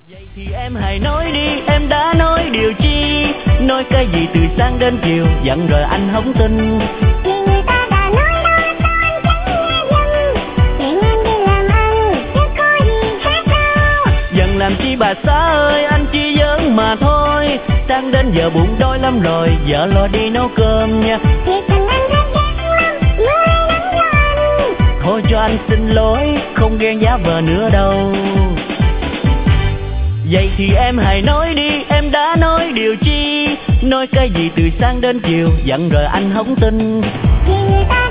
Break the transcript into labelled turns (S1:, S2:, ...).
S1: Vậy thì em hãy nói đi, em đã nói điều chi? Nói cái gì từ sáng đến chiều, dặn rồi anh không tin.
S2: Vì người ta đã nói đó, sao anh chẳng nghe dâm. Chuyện em đi làm ăn, chứ có gì khác đâu.
S1: Dần làm chi bà xã ơi, anh chỉ giỡn mà thôi. Sáng đến giờ bụng đói lắm rồi, vợ lo đi nấu cơm nha.
S2: Thiệt tình anh rất ghét lắm, mới đánh cho anh.
S1: Thôi cho anh xin lỗi, không ghen giá vợ nữa đâu. Vậy thì em hãy nói đi, em đã nói điều chi? Nói cái gì từ sáng đến chiều, dặn rồi anh không tin.
S2: Vì người ta